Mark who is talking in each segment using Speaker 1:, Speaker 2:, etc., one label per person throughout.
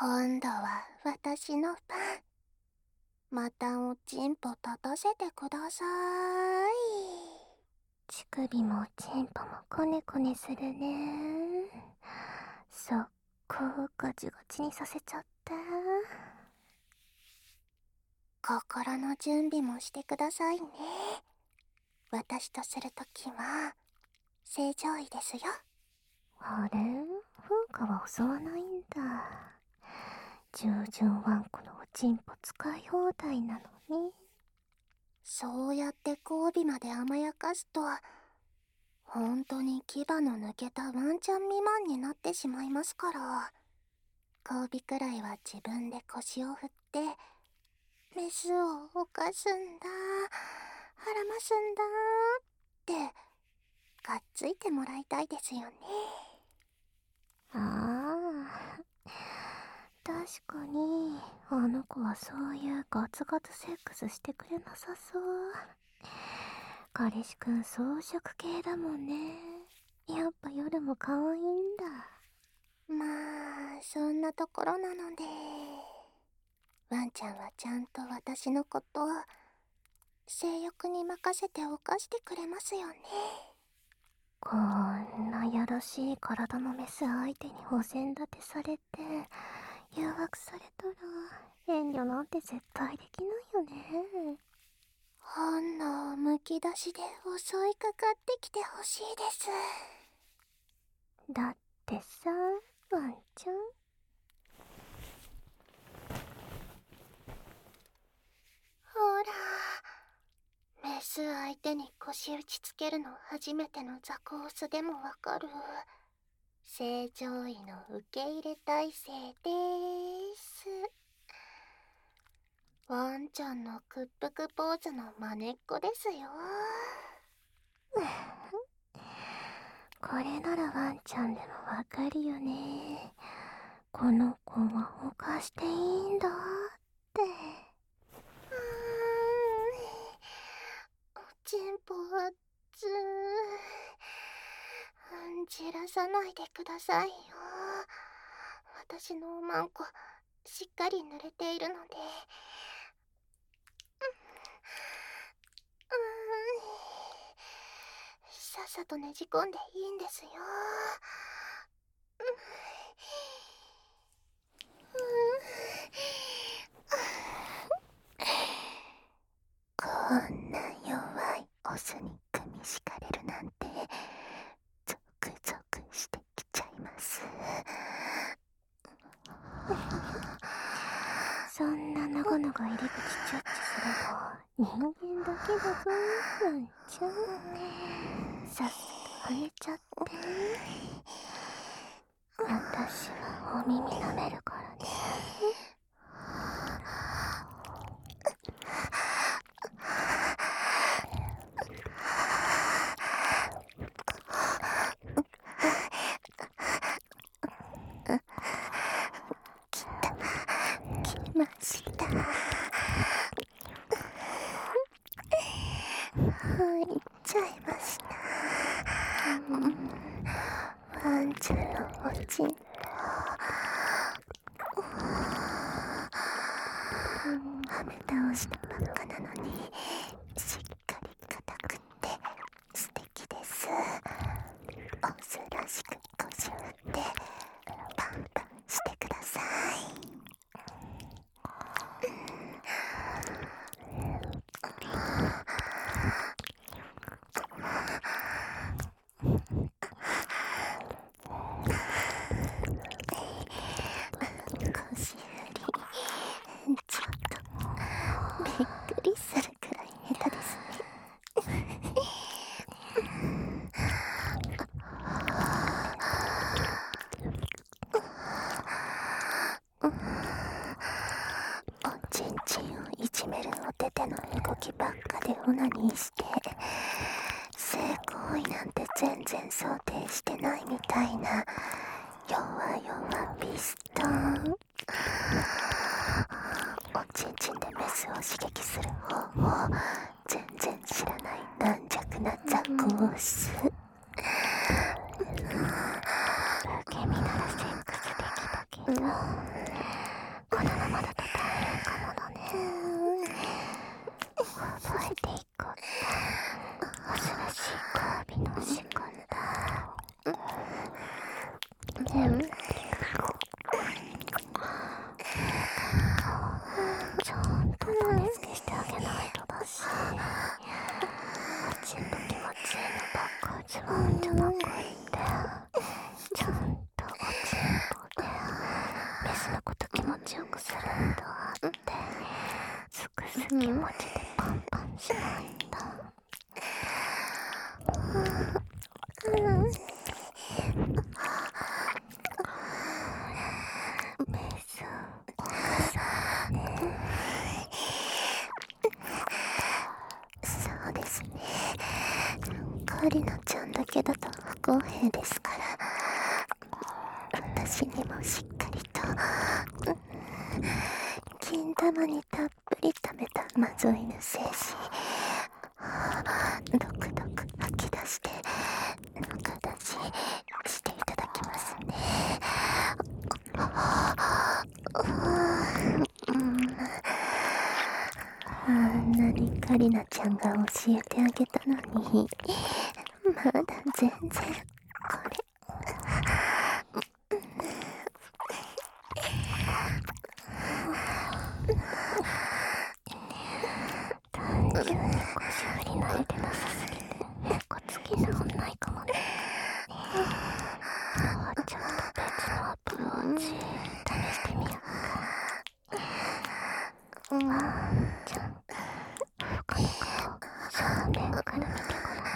Speaker 1: 今度は私の番。またおちんぽ立たせてください。
Speaker 2: 乳首もおちんぽもコネコネするね。そこをガチガチにさせちゃって。
Speaker 1: 心の準備もしてくださいね。私とするときは正常位ですよ。
Speaker 2: あれ、風花は襲わないんだ。従順ワンコのおちんぽ使い放題なのに。
Speaker 1: そうやって交尾まで甘やかすと、本当に牙の抜けたワンちゃん未満になってしまいますから。交尾くらいは自分で腰を振ってメスを犯すんだ、はらますんだってがっついてもらいたいですよね。
Speaker 2: ああ、確かにあの子はそういうガツガツセックスしてくれなさそう。彼氏くん草食系だもんね。やっぱ夜も可愛いんだ。
Speaker 1: まあそんなところなので、ワンちゃんはちゃんと私のことを性欲に任せて犯してくれますよね。
Speaker 2: こんなやらしい体のメス相手にお膳立てされて誘惑されたら遠慮なんて絶対できないよね。
Speaker 1: 本能むき出しで襲いかかってきてほしいです。
Speaker 2: だってさ、ワンちゃん。
Speaker 1: ほら、メス相手に腰打ちつけるの初めてのザコオスでもわかる正常位の受け入れ体制でーす。ワンちゃんの屈服ポーズの真似っこですよ。
Speaker 2: これならワンちゃんでもわかるよね。この子は犯していいんだって。
Speaker 1: おちんぽ熱じらさないでくださいよ。私のおまんこしっかり濡れているので。さっさとねじ込んでいいんですよ。こんな弱いオスに組み敷かれるなんてゾクゾクしてきちゃいます。
Speaker 2: そんなのごのご入り口チャッチするの人間だけだぞ、ワンちゃん。さっさと跳ねちゃって。私はお耳舐めるからね。
Speaker 1: 来ました。入っちゃいました。ワンちゃんのおちんぽはめ倒したばっかなのにしっかり硬くって素敵です。オスらしく腰を振ってパンパンしてください。腰振りちょっとびっくりするくらい下手ですね。おちんちんをいじめるおてての動きばっかでオナニーして性行為なんて全然想定してないみたいな弱々ピストン。おちんちんでメスを刺激する方法全然知らない軟弱なザコオス。
Speaker 2: 受け身ならセックスできたけど、 このままだと大変かもだね。覚えていこう。珍しい交尾の仕方。ちゃんと種付けしてあげないとだし、おちんぽ気持ちいいのばっか味わうんじゃなくって、ちゃんとおちんぽでメスのこと気持ちよくするんだって、すくす気持ちでパンパンしないんだ。メスお母さんね。
Speaker 1: そうですね。カリナちゃんだけだと不公平ですから、私にもしっかりと金玉にたっぷり溜めたマゾ犬精子、ドクドク吐き出して中出ししていただきますね。あんなにカリナちゃんが教えてあげたのに、まだ全然これ。
Speaker 2: 単純に腰振り慣れてなさすぎてへこつき治んないかもね。もうちょっと別のアプローチ試してみようか。じゃあ他の顔正面から見てごらん。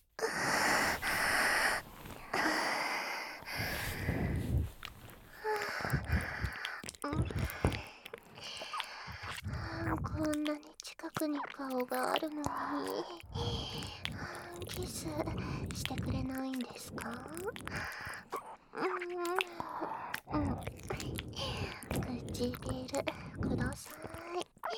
Speaker 1: こんなに近くに顔があるのにキスしてくれないんですか？唇ください。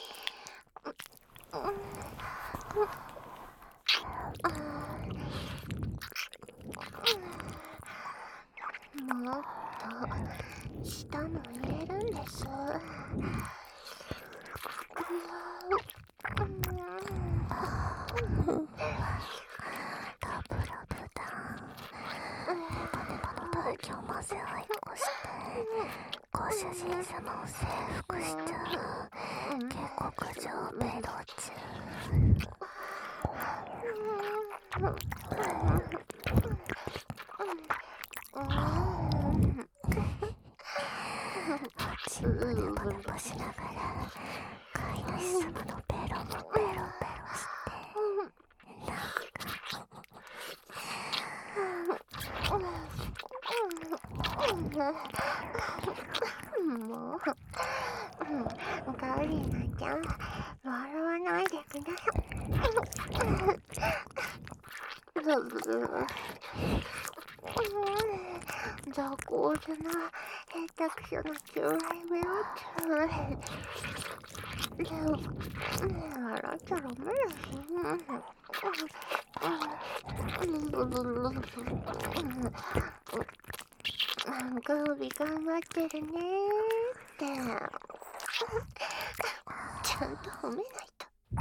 Speaker 1: もっと舌も入れるんです。
Speaker 2: ラブラブだ。ネバネバの唾液を混ぜ合いっこしてご主人様を征服しちゃう下克上ベロ中。おちんぽネバネバしながら飼い主様のベロもベロベロしてなん
Speaker 1: もうカリナちゃん笑わないでください。雑魚な下手くそなチューライベロチュー。笑っちゃダメです。グービ頑張ってるねってちゃんと褒めないと。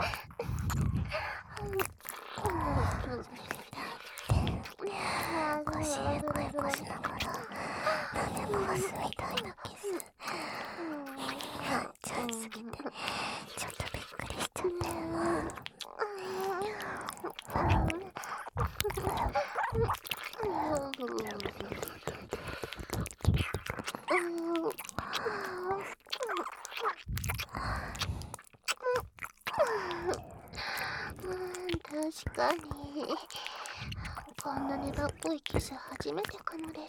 Speaker 2: 腰へこへこしながら種回すみたいなキス。やんちゃいすぎてちょっとびっくりしちゃってるな。
Speaker 1: 確かにこんな粘っこいキス初めてかもです。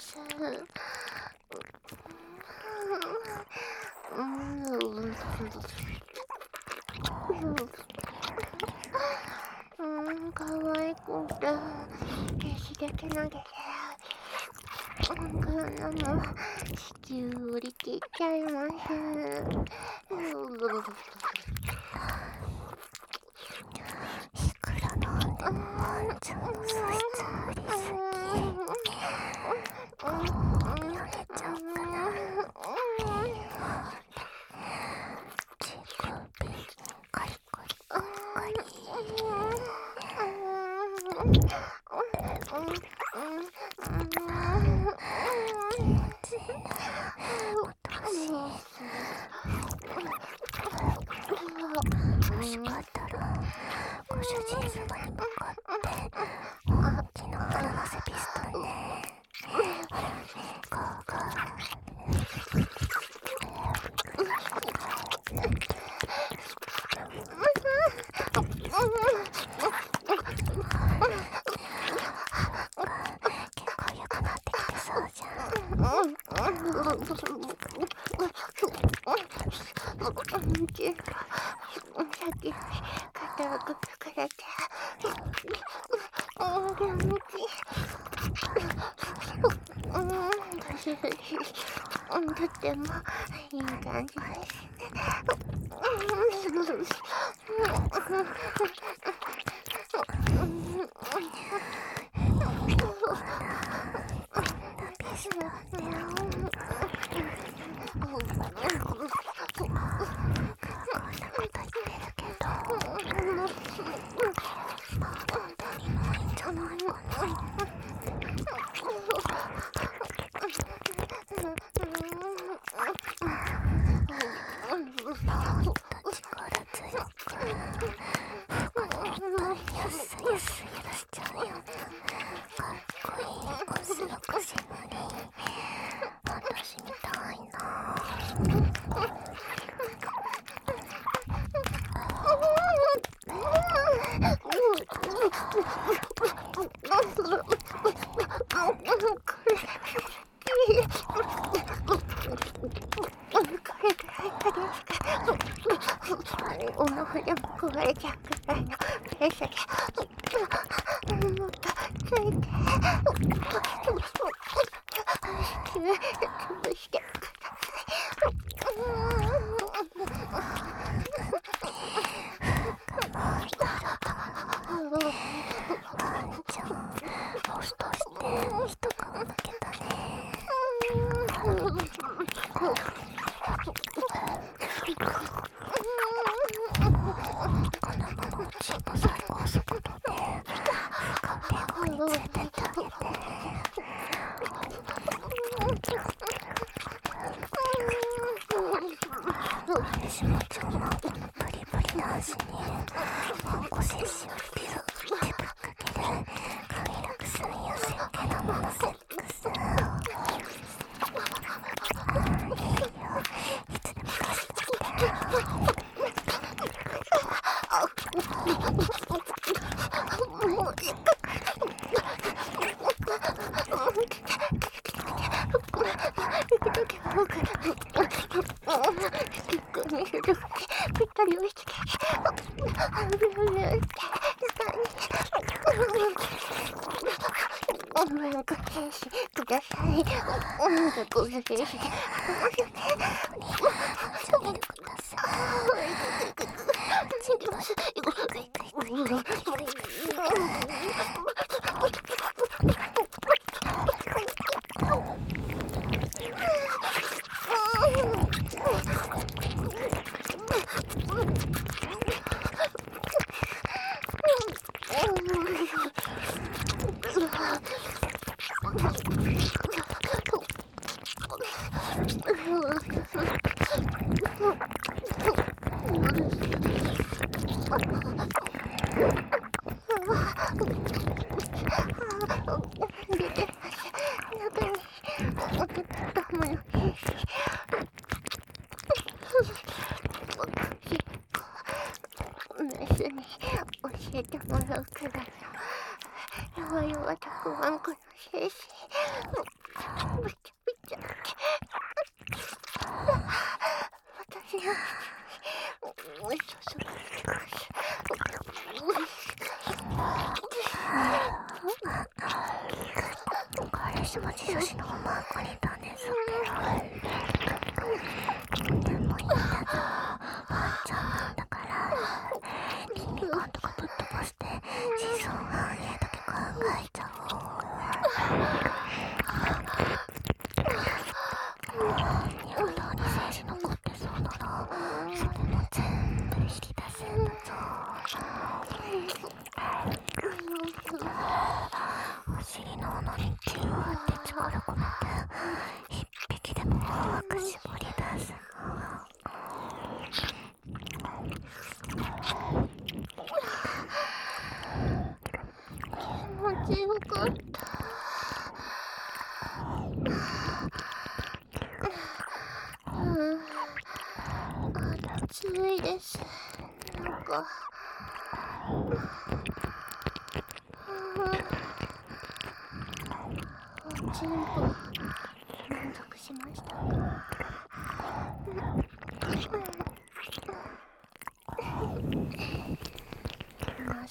Speaker 1: 可愛くて刺激なげでこんなの地球降り切っちゃいます。
Speaker 2: いくらなんでもワンちゃんの素質振りすぎ。こうやめちゃおうかな。
Speaker 1: ちんと先に肩をくくれて気持ちいい。とってもいい感じです。おのふでも壊れちゃうくらいのプレッシャーでもっとついて潰してください。
Speaker 2: ちゃん、ホストして一皮むけたね。このままチンポ最高速度で天国に連れてってあげて。私もちゃんはこのプリプリ男子にワンコ精子をピルってぶっかけて快楽するよ設計のものセックス。いいよ、いつでも貸してきて。教えてもらうくらいの弱々と不安この精子ぶちゃぶちゃ私の注がれてます。彼氏も自女子のマークに種付けろ。でもいいんだぞ、ワンちゃんなんだから。筋肉感とかぶっ飛ばして子孫繁栄だけ考えちゃおう。平等に精子残ってそうならそれも全部引き出せんだぞ。お尻の穴にギューって力込めて一匹でも多く絞り出す。気持ちよかった。暑いです。なんかおちんぽ満足しましたか？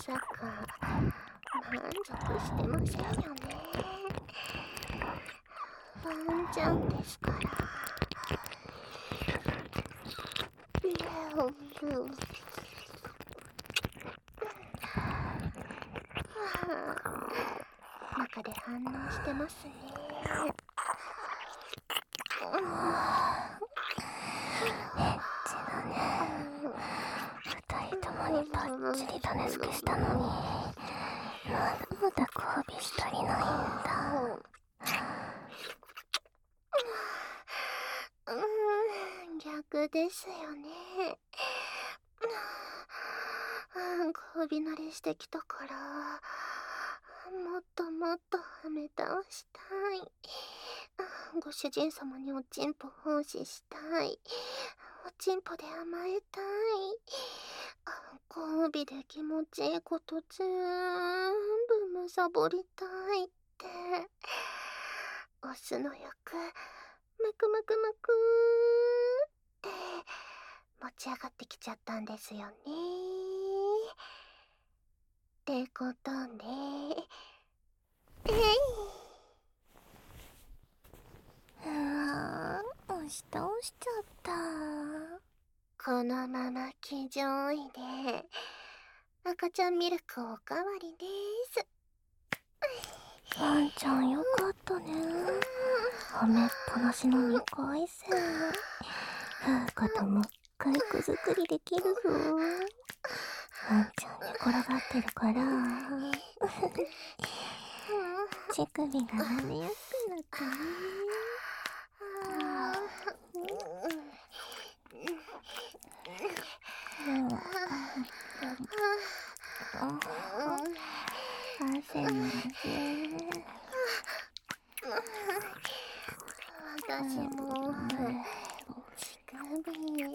Speaker 1: さか満足してませんよね。ワンちゃんですから。中で反応してますね。
Speaker 2: 二人ともにバッチリ種付けしたのに、まだまだ交尾し足りないんだ。
Speaker 1: 逆ですよね。交尾慣れしてきたから、もっともっとはめ倒したい。ご主人様におちんぽ奉仕したい。おちんぽで甘えたい。交尾で気持ちいいこと全部むさぼりたいって。オスの欲、むくむくむくーって持ち上がってきちゃったんですよね。ってことで、
Speaker 2: 押し倒しちゃった。
Speaker 1: このまま騎乗位で赤ちゃんミルクおかわりです。
Speaker 2: ワンちゃんよかったね。はめっぱなしの2回戦。風花ともっかいく作りできるぞ。ワンちゃん寝転がってるから乳首が舐めやすくなったね。汗の汗。
Speaker 1: 私も乳首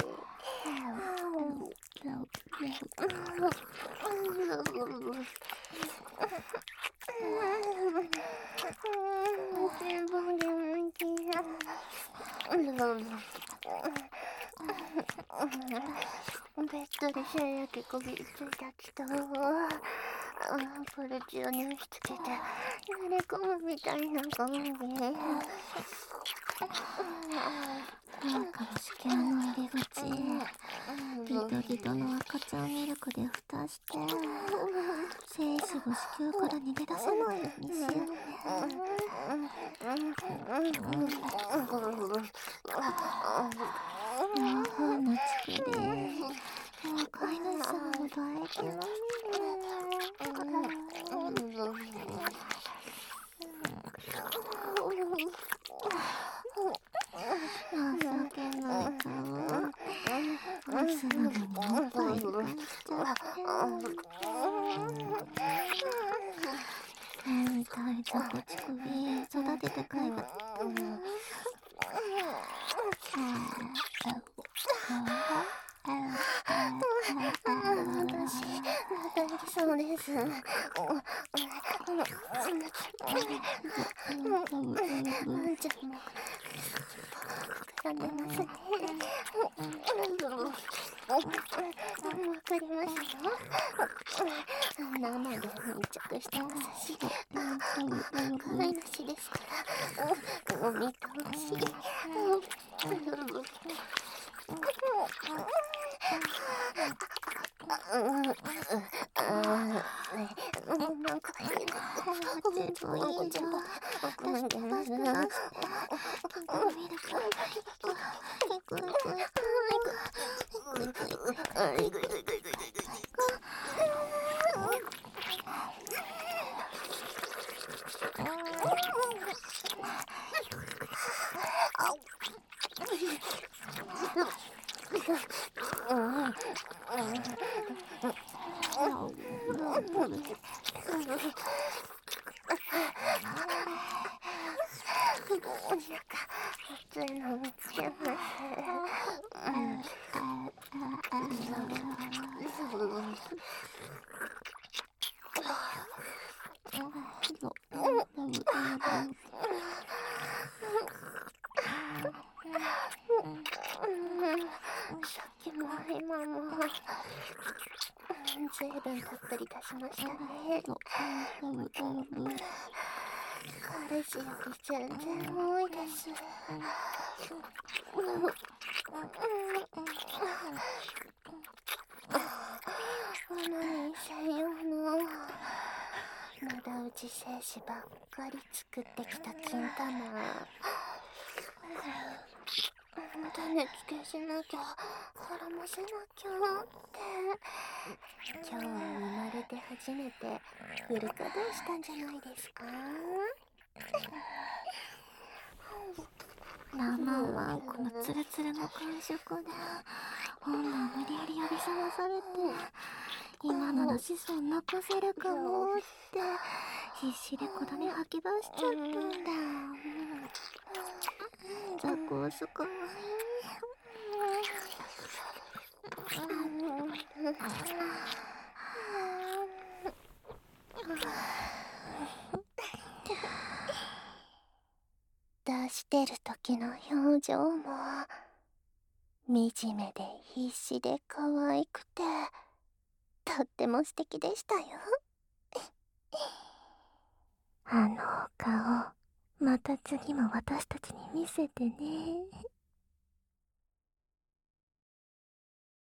Speaker 1: ベッドでシャやけこびりついた人をプルチを入しつけて慣れ込むみたいな感じ。
Speaker 2: 今から子宮の入り口、ギトギトの赤ちゃんミルクで蓋して、精子を子宮から逃げ出さないようにしようね。両方の乳首、もう飼い主さんも唾液まみれ。情けない顔。オスなのにおっぱい浮かしちゃって。痛いとこ乳首育てて飼いが
Speaker 1: 私、またきそうです。ワンちゃんも膨らんでますね。わかりますよ。生で密着してますし、飼い主ですから、お見通し。なんか全部いいじゃん。私飛ばしてなくてミルクいくいくいくいくいくいく熱いの見つけます。さっきも今もずいぶんたっぷり出しましたね。彼氏より全然多いです。何専用の灘打ち精子ばっかり作ってきた金玉。種付けしなきゃ、絡ませなきゃって。今日は生まれて初めてフル稼働したんじゃないですか？
Speaker 2: ラマンはこのツルツルの感触で本能無理やり呼び覚まされて、今なら子孫残せるかもって必死で子種吐き出しちゃったんだ。ザコースかわい
Speaker 1: 出してる時の表情も惨めで必死で可愛くてとっても素敵でしたよ。
Speaker 2: あの顔また次も私たちに見せてね。